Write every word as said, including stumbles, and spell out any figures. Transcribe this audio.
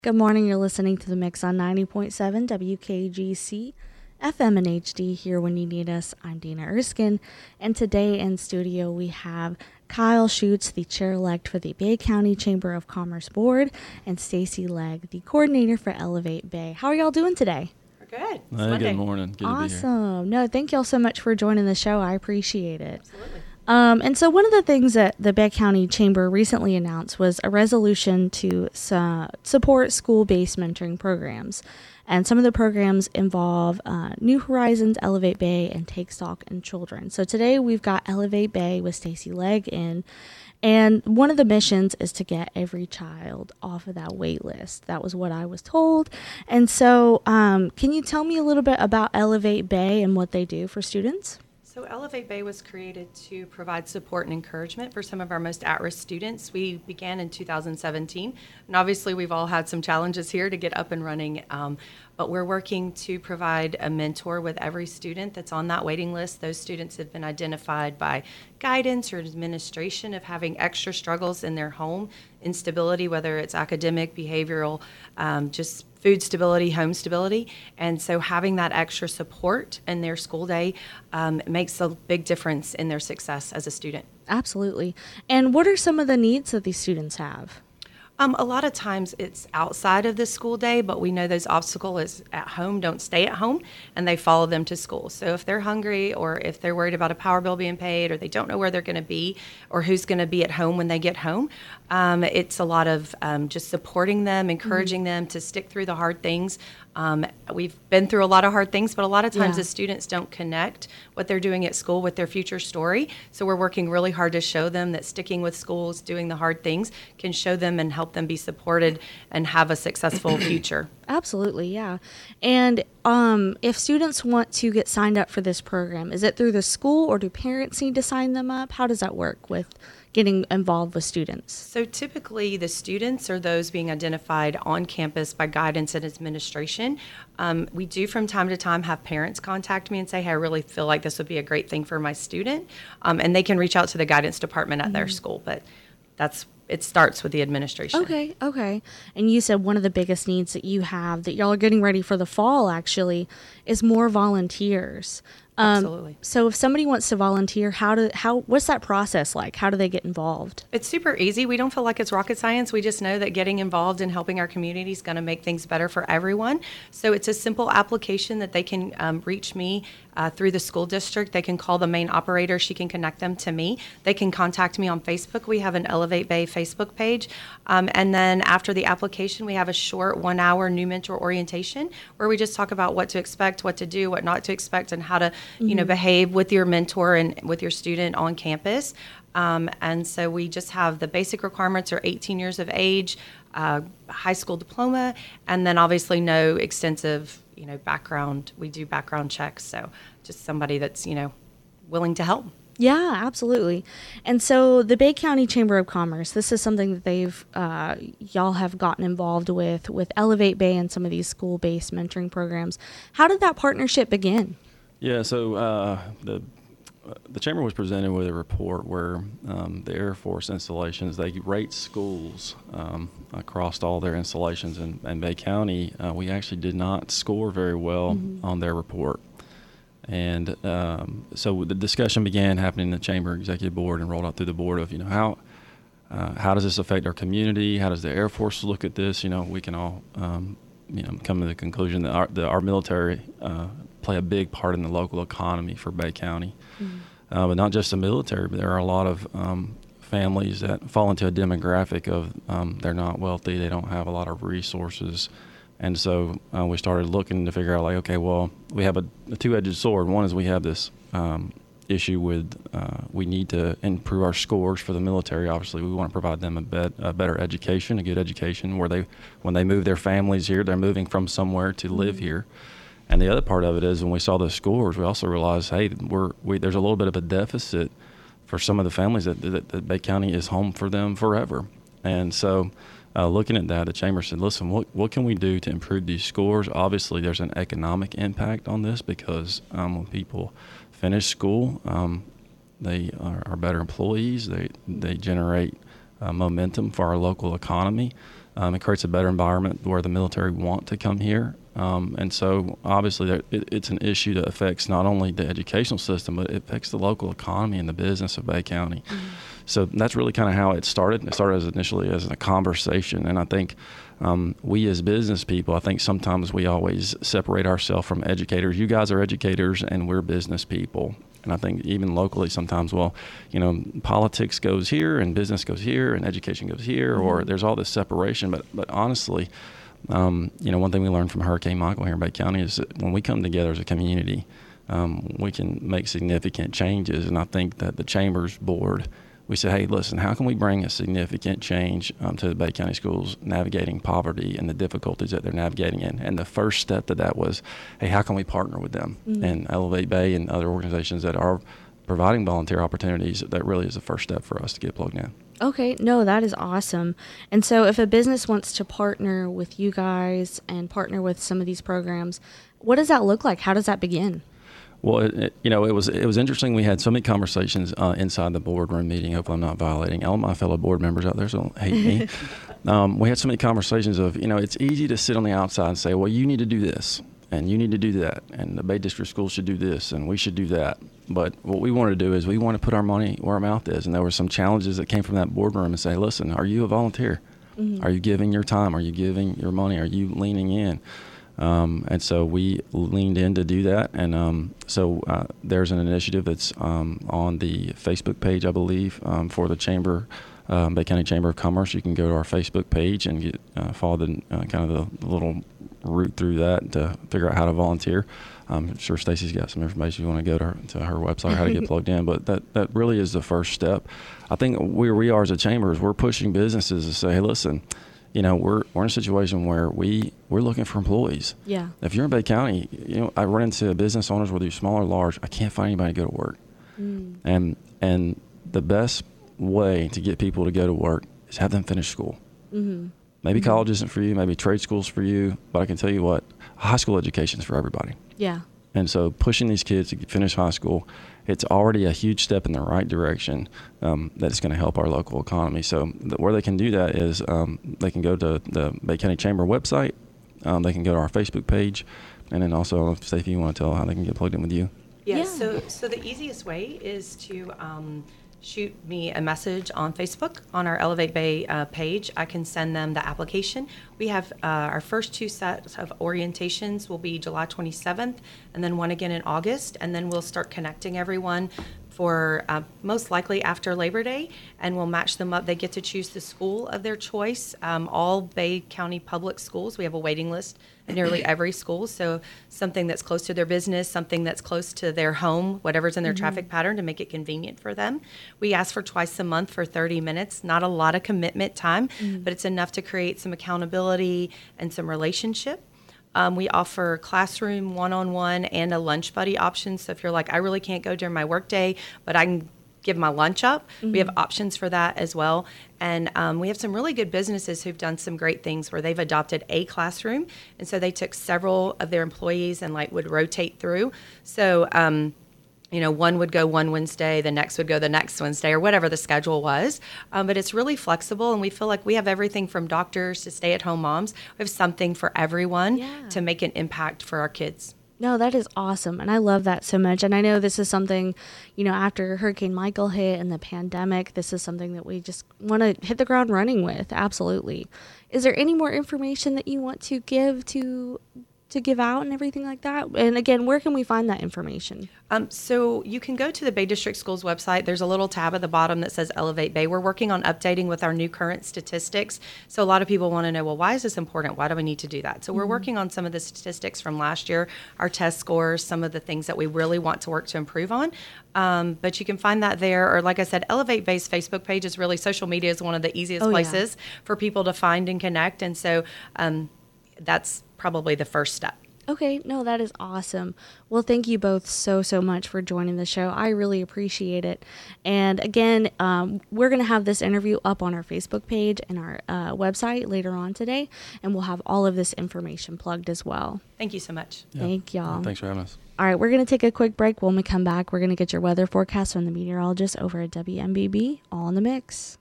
Good morning. You're listening to The Mix on ninety point seven W K G C, F M and H D, here when you need us. I'm Dina Erskine, and today in studio we have Kyle Schutz, the chair-elect for the Bay County Chamber of Commerce Board, and Stacy Legg, the coordinator for Elevate Bay. How are y'all doing today? We're good. It's Hey, Monday. good morning. Good Awesome. to be here. No, thank y'all so much for joining the show. I appreciate it. Absolutely. Um, and so one of the things that the Bay County Chamber recently announced was a resolution to su- support school-based mentoring programs. And some of the programs involve uh, New Horizons, Elevate Bay, and Take Stock in Children. So today we've got Elevate Bay with Stacy Legg in. And one of the missions is to get every child off of that wait list. That was what I was told. And so um, can you tell me a little bit about Elevate Bay and what they do for students? So Elevate Bay was created to provide support and encouragement for some of our most at-risk students. We began in two thousand seventeen, and obviously we've all had some challenges here to get up and running, um, but we're working to provide a mentor with every student that's on that waiting list. Those students have been identified by guidance or administration of having extra struggles in their home, instability, whether it's academic, behavioral, um, just food stability, home stability. And so having that extra support in their school day um, makes a big difference in their success as a student. Absolutely. And what are some of the needs that these students have? Um, a lot of times it's outside of the school day, but we know those obstacles at home don't stay at home, and they follow them to school. So if they're hungry, or if they're worried about a power bill being paid, or they don't know where they're going to be, or who's going to be at home when they get home, um, it's a lot of um, just supporting them, encouraging mm-hmm. them to stick through the hard things. Um, we've been through a lot of hard things, but a lot of times yeah. the students don't connect what they're doing at school with their future story. So we're working really hard to show them that sticking with schools, doing the hard things, can show them and help them be supported and have a successful future. Absolutely, yeah. And um, if students want to get signed up for this program, is it through the school, or do parents need to sign them up? How does that work with getting involved with students? So typically the students are those being identified on campus by guidance and administration. Um, we do from time to time have parents contact me and say, hey, I really feel like this would be a great thing for my student. Um, and they can reach out to the guidance department at mm-hmm. their school, but that's it starts with the administration. Okay, okay. And you said one of the biggest needs that you have that y'all are getting ready for the fall actually is more volunteers. Um, Absolutely. So if somebody wants to volunteer, how do how what's that process like? How do they get involved? It's super easy. We don't feel like it's rocket science. We just know that getting involved and helping our community is going to make things better for everyone. So it's a simple application that they can um, reach me uh, through the school district. They can call the main operator. She can connect them to me. They can contact me on Facebook. We have an Elevate Bay Facebook page. Um, and then after the application, we have a short one-hour new mentor orientation where we just talk about what to expect, what to do, what not to expect, and how to mm-hmm. you know, behave with your mentor and with your student on campus. Um, and so we just have the basic requirements are eighteen years of age, uh, high school diploma, and then obviously no extensive, you know, background. We do background checks. So just somebody that's, you know, willing to help. Yeah, absolutely. And so the Bay County Chamber of Commerce, this is something that they've, uh, y'all have gotten involved with, with Elevate Bay and some of these school-based mentoring programs. How did that partnership begin? Yeah, so uh, the uh, the chamber was presented with a report where um, the Air Force installations, they rate schools um, across all their installations. In, in Bay County, uh, we actually did not score very well mm-hmm. on their report. And um, so the discussion began happening in the chamber executive board and rolled out through the board of, you know, how uh, how does this affect our community? How does the Air Force look at this? You know, we can all, um, you know, come to the conclusion that our, the, our military uh, play a big part in the local economy for Bay County. Mm-hmm. Uh, but not just the military, but there are a lot of um, families that fall into a demographic of um, they're not wealthy, they don't have a lot of resources. And so uh, we started looking to figure out, like, okay, well, we have a, a two-edged sword. One is we have this um, issue with uh, we need to improve our scores for the military. Obviously, we want to provide them a, bet, a better education, a good education, where they, when they move their families here, they're moving from somewhere to live mm-hmm. here. And the other part of it is when we saw those scores, we also realized, hey, we're, we, there's a little bit of a deficit for some of the families that, that, that Bay County is home for them forever. And so uh, looking at that, the chamber said, listen, what, what can we do to improve these scores? Obviously, there's an economic impact on this because um, when people finish school, um, they are, are better employees. They, they generate uh, momentum for our local economy. Um, it creates a better environment where the military want to come here. Um, and so obviously there, it, it's an issue that affects not only the educational system, but it affects the local economy and the business of Bay County. Mm-hmm. So that's really kind of how it started. It started as initially as a conversation. And I think um, we as business people, I think sometimes we always separate ourselves from educators. You guys are educators and we're business people. And I think even locally sometimes, well, you know, politics goes here and business goes here and education goes here, mm-hmm. or there's all this separation. But but honestly, um, you know, one thing we learned from Hurricane Michael here in Bay County is that when we come together as a community, um, we can make significant changes. And I think that the Chamber's board, we said, hey, listen, how can we bring a significant change um, to the Bay County schools navigating poverty and the difficulties that they're navigating in? And the first step to that was, hey, how can we partner with them? Mm-hmm. And Elevate Bay and other organizations that are providing volunteer opportunities, that really is the first step for us to get plugged in. Okay, no, that is awesome. And so if a business wants to partner with you guys and partner with some of these programs, what does that look like? How does that begin? Well, it, it, you know, it was it was interesting. We had so many conversations uh, inside the boardroom meeting. Hopefully, I'm not violating all my fellow board members out there, so don't hate me. um, we had so many conversations of, you know, it's easy to sit on the outside and say, well, you need to do this, and you need to do that, and the Bay District Schools should do this, and we should do that. But what we wanted to do is we want to put our money where our mouth is, and there were some challenges that came from that boardroom and say, listen, are you a volunteer? Mm-hmm. Are you giving your time? Are you giving your money? Are you leaning in? Um, and so we leaned in to do that. And um, so uh, there's an initiative that's um, on the Facebook page, I believe, um, for the Chamber, um, Bay County Chamber of Commerce. You can go to our Facebook page and get uh, follow the uh, kind of the, the little route through that to figure out how to volunteer. I'm sure Stacy's got some information. You want to go to her, to her website, how to get plugged in. But that, that really is the first step. I think where we are as a chamber is we're pushing businesses to say, hey, listen, you know, we're we're in a situation where we, we're looking for employees. Yeah. If you're in Bay County, you know, I run into business owners, whether you're small or large, I can't find anybody to go to work. Mm. And and the best way to get people to go to work is have them finish school. Mm-hmm. Maybe mm-hmm. college isn't for you, maybe trade school's for you, but I can tell you what, high school education is for everybody. Yeah. And so pushing these kids to finish high school, it's already a huge step in the right direction um, that's going to help our local economy. So the, where they can do that is um, they can go to the Bay County Chamber website. Um, they can go to our Facebook page. And then also, Stacey, you want to tell how they can get plugged in with you? Yeah, yeah. So, so the easiest way is to um, shoot me a message on Facebook on our Elevate Bay uh, page. I can send them the application. We have uh, our first two sets of orientations will be July twenty-seventh and then one again in August. And then we'll start connecting everyone for uh, most likely after Labor Day, and we'll match them up. They get to choose the school of their choice. Um, all Bay County public schools, we have a waiting list at nearly every school, so something that's close to their business, something that's close to their home, whatever's in their mm-hmm. traffic pattern to make it convenient for them. We ask for twice a month for thirty minutes, not a lot of commitment time, mm-hmm. but it's enough to create some accountability and some relationship. Um, we offer classroom one-on-one and a lunch buddy option. So if you're like, I really can't go during my workday, but I can give my lunch up, mm-hmm. we have options for that as well. And um, we have some really good businesses who've done some great things where they've adopted a classroom. And so they took several of their employees and like would rotate through. So, um, you know, one would go one Wednesday, the next would go the next Wednesday, or whatever the schedule was. Um, but it's really flexible, and we feel like we have everything from doctors to stay-at-home moms. We have something for everyone yeah. to make an impact for our kids. No, that is awesome, and I love that so much. And I know this is something, you know, after Hurricane Michael hit and the pandemic, this is something that we just want to hit the ground running with. Absolutely. Is there any more information that you want to give to to give out and everything like that? And again, where can we find that information? Um, so you can go to the Bay District Schools website. There's a little tab at the bottom that says Elevate Bay. We're working on updating with our new current statistics. So a lot of people want to know, well, why is this important? Why do we need to do that? So we're mm-hmm. working on some of the statistics from last year, our test scores, some of the things that we really want to work to improve on. Um, but you can find that there. Or like I said, Elevate Bay's Facebook page is really, social media is one of the easiest oh, places yeah. for people to find and connect. And so um, that's probably the first step. Okay, no, that is awesome. Well, thank you both so, so much for joining the show. I really appreciate it. And again, um, we're going to have this interview up on our Facebook page and our uh, website later on today, and we'll have all of this information plugged as well. Thank you so much. Yeah. Thank y'all. Yeah, thanks for having us. All right, we're going to take a quick break. When we come back, we're going to get your weather forecast from the meteorologist over at W M B B, all in the mix.